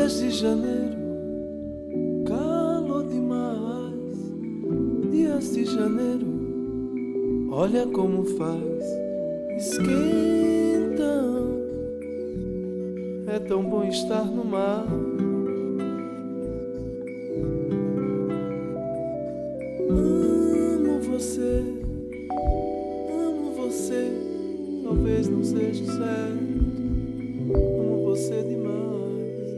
Dias de janeiro, calor demais. Dias de janeiro, olha como faz, esquentam. É tão bom estar no mar. Amo você, talvez não seja certo. Amo você demais.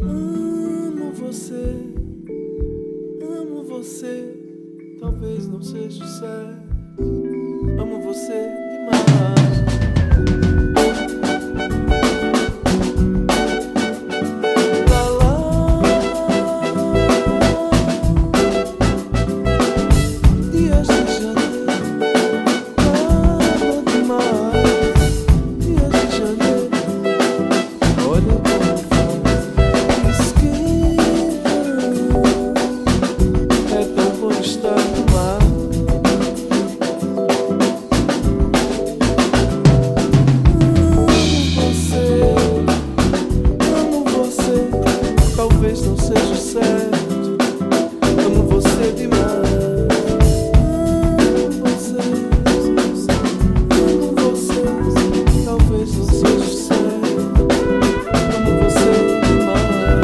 Amo você, talvez não seja certo. Amo você demais. Talvez não seja certo. Amo você demais. Amo você, talvez não seja certo. Amo você demais.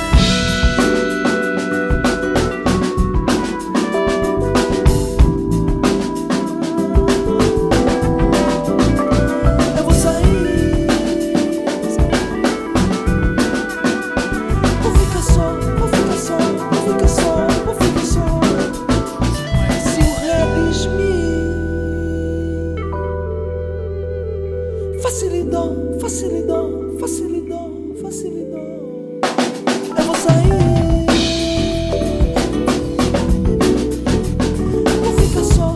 Eu vou sair. Facilidão. Eu vou sair. Vou ficar só.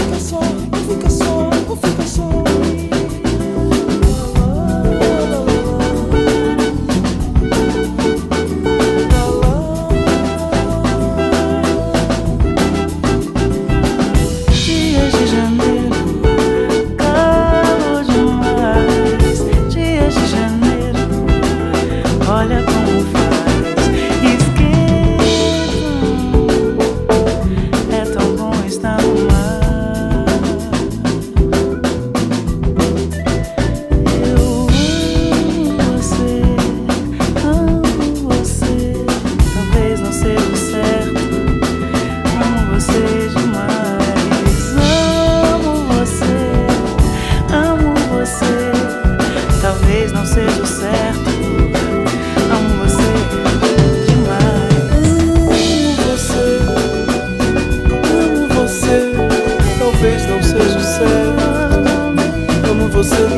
Dias de janeiro, calor demais. Dias de janeiro, olha como faz, esquenta. É tão bom estar no mar. Eu amo você, talvez não seja certo. Amo você demais. Amo você, talvez não seja certo. Amo você demais. Amo você, talvez não seja certo. Amo você demais.